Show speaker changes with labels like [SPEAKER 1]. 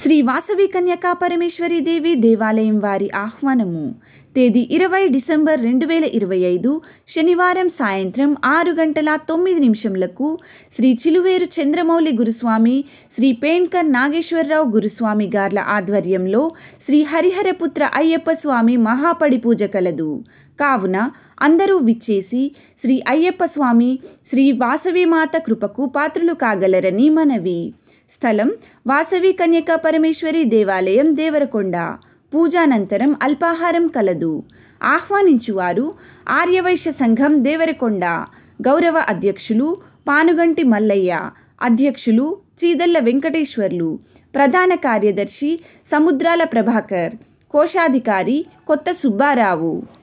[SPEAKER 1] శ్రీ వాసవి కన్యకా పరమేశ్వరి దేవి దేవాలయం వారి ఆహ్వానము. తేదీ 20 డిసెంబర్ 2025 శనివారం సాయంత్రం 6:09 శ్రీ చిలువేరు చంద్రమౌళి గురుస్వామి, శ్రీ పేణ్కర్ నాగేశ్వరరావు గురుస్వామి గార్ల ఆధ్వర్యంలో శ్రీ హరిహరపుత్ర అయ్యప్ప స్వామి మహాపడి పూజ కలదు. కావున అందరూ విచ్చేసి శ్రీ అయ్యప్ప స్వామి, శ్రీ వాసవిమాత కృపకు పాత్రులు కాగలరని మనవి. స్థలం వాసవి కన్యకా పరమేశ్వరి దేవాలయం, దేవరకొండ. పూజానంతరం అల్పాహారం కలదు. ఆహ్వానించువారు ఆర్యవైశ్య సంఘం, దేవరకొండ. గౌరవ అధ్యక్షులు పానుగంటి మల్లయ్య, అధ్యక్షులు చీదల్ల వెంకటేశ్వర్లు, ప్రధాన కార్యదర్శి సముద్రాల ప్రభాకర్, కోశాధికారి కొత్త సుబ్బారావు.